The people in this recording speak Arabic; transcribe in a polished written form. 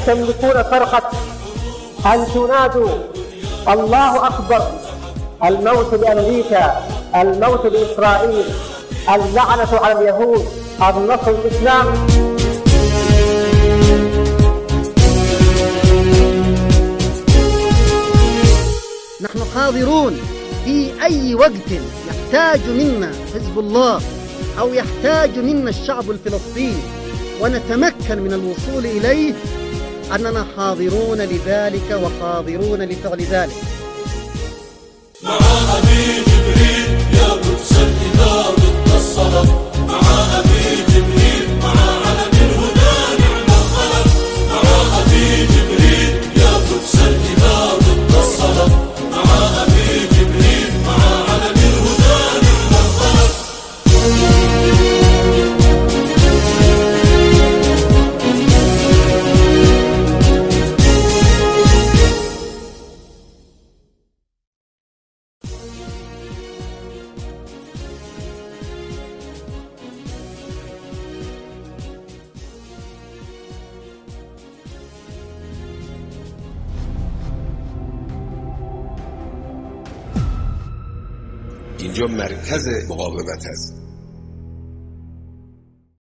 تملكون فرقة أن تنادوا الله أكبر، الموت لأمريكا، الموت لإسرائيل، اللعنة على اليهود، النصر الإسلام. نحن حاضرون في أي وقت يحتاج منا حزب الله أو يحتاج منا الشعب الفلسطيني ونتمكن من الوصول إليه، أننا حاضرون لذلك وقادرون لفعل ذلك. مع أبي جبريل يا قدس الإله ضد الصلب، مع أبي جبريل مع علم الهدى نعم الخلق، مع أبي جبريل يا قدس الإله ضد الصلب، مع أبي جبريل مع علم الهدى نعم الخلق. اینجا مرکز مقاومت است.